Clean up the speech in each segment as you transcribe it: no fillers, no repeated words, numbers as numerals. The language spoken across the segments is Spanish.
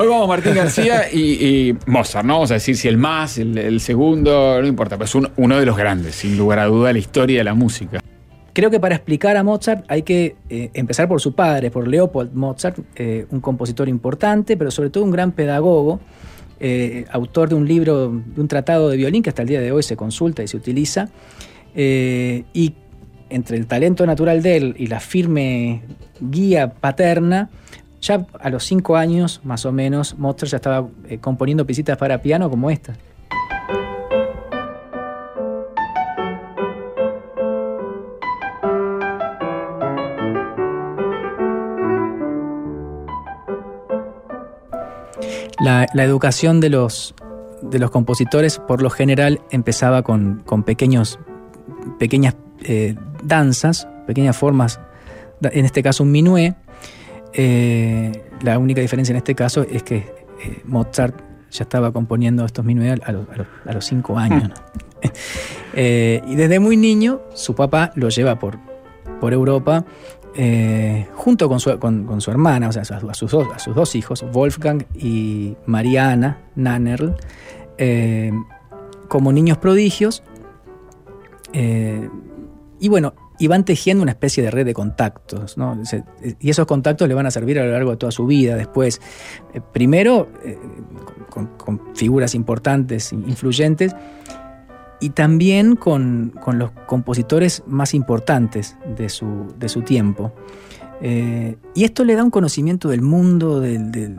Hoy vamos a Martín García y Mozart, ¿no? Vamos a decir si el más, el segundo, no importa, pero es uno de los grandes, sin lugar a duda, de la historia de la música. Creo que para explicar a Mozart hay que empezar por su padre, por Leopold Mozart, un compositor importante, pero sobre todo un gran pedagogo, autor de un libro, de un tratado de violín que hasta el día de hoy se consulta y se utiliza, y entre el talento natural de él y la firme guía paterna, ya a los 5 años más o menos Mozart ya estaba componiendo piecitas para piano como esta. La educación de los compositores por lo general empezaba con pequeñas danzas, pequeñas formas, en este caso un minué. La única diferencia en este caso es que Mozart ya estaba componiendo estos minués a los 5 años, ¿no? Y desde muy niño su papá lo lleva por Europa, junto con su hermana, o sea, a sus dos hijos, Wolfgang y Mariana Nannerl, como niños prodigios, y bueno, y van tejiendo una especie de red de contactos, ¿no? Y esos contactos le van a servir a lo largo de toda su vida. Después, primero con figuras importantes, influyentes, y también con los compositores más importantes de su tiempo. Y esto le da un conocimiento del mundo, de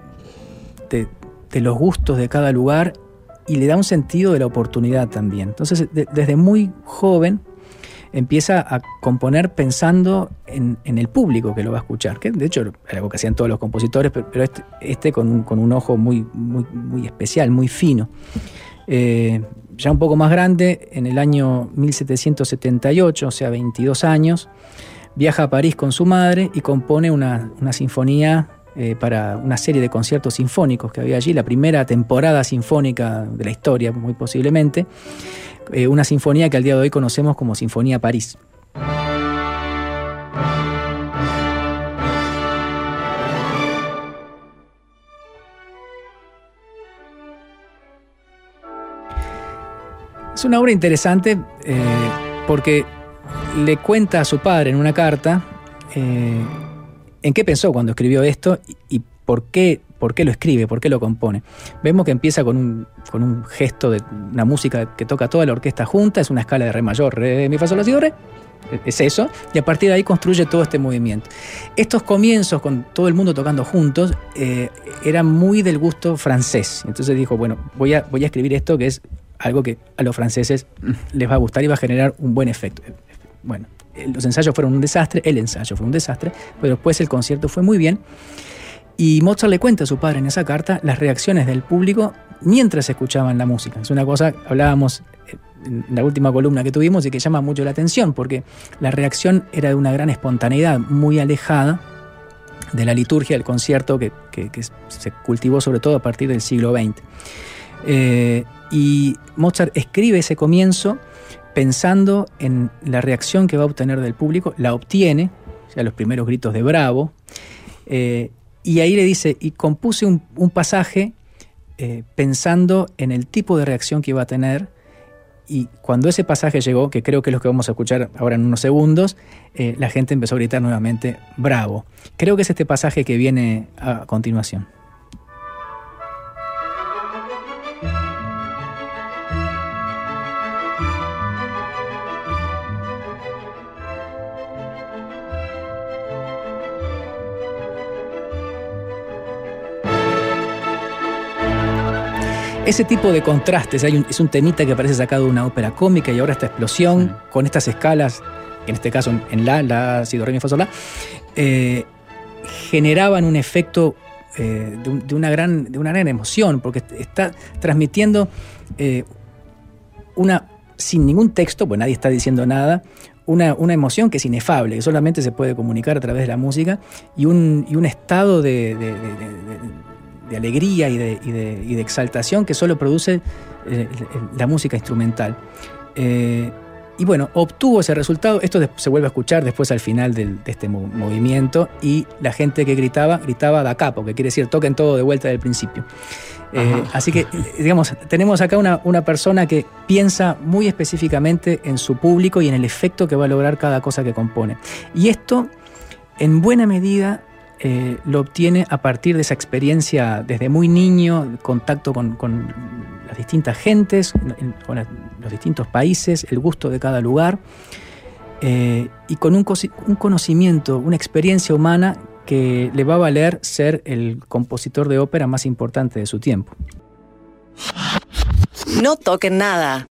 los gustos de cada lugar, y le da un sentido de la oportunidad también. Entonces, desde muy joven empieza a componer pensando en el público que lo va a escuchar, que de hecho era algo que hacían todos los compositores, pero este con un ojo muy, muy, muy especial, muy fino. Ya un poco más grande, en el año 1778, o sea, 22 años, viaja a París con su madre y compone una sinfonía para una serie de conciertos sinfónicos que había allí, la primera temporada sinfónica de la historia, muy posiblemente, una sinfonía que al día de hoy conocemos como Sinfonía París. Es una obra interesante porque le cuenta a su padre en una carta en qué pensó cuando escribió esto y por qué lo escribe, por qué lo compone. Vemos que empieza con un gesto de una música que toca toda la orquesta junta, es una escala de re mayor, re, mi, fa, sol, la, si, do, re, es eso, y a partir de ahí construye todo este movimiento. Estos comienzos con todo el mundo tocando juntos eran muy del gusto francés, entonces dijo, bueno, voy a escribir esto que es algo que a los franceses les va a gustar y va a generar un buen efecto. Bueno, los ensayos fueron un desastre, el ensayo fue un desastre, pero después el concierto fue muy bien. Y Mozart le cuenta a su padre en esa carta las reacciones del público mientras escuchaban la música. Es una cosa, hablábamos en la última columna que tuvimos y que llama mucho la atención, porque la reacción era de una gran espontaneidad, muy alejada de la liturgia del concierto que se cultivó sobre todo a partir del siglo XX. Y Mozart escribe ese comienzo pensando en la reacción que va a obtener del público, la obtiene, o sea, los primeros gritos de bravo, y ahí le dice, y compuse un pasaje pensando en el tipo de reacción que iba a tener, y cuando ese pasaje llegó, que creo que es lo que vamos a escuchar ahora en unos segundos, la gente empezó a gritar nuevamente, bravo. Creo que es este pasaje que viene a continuación. Ese tipo de contrastes, es un temita que parece sacado de una ópera cómica y ahora esta explosión con estas escalas, en este caso en la, si, do, re, mi, fa, sol, la, generaban un efecto de una gran emoción, porque está transmitiendo sin ningún texto, pues nadie está diciendo nada, una emoción que es inefable, que solamente se puede comunicar a través de la música, y un estado de alegría y de exaltación que solo produce la música instrumental. Y bueno, obtuvo ese resultado. Esto se vuelve a escuchar después al final de este movimiento, y la gente que gritaba da capo, que quiere decir toquen todo de vuelta del principio. Así que, digamos, tenemos acá una persona que piensa muy específicamente en su público y en el efecto que va a lograr cada cosa que compone. Y esto, en buena medida, lo obtiene a partir de esa experiencia desde muy niño, contacto con las distintas gentes, con los distintos países, el gusto de cada lugar, y con un conocimiento, una experiencia humana que le va a valer ser el compositor de ópera más importante de su tiempo. No toquen nada.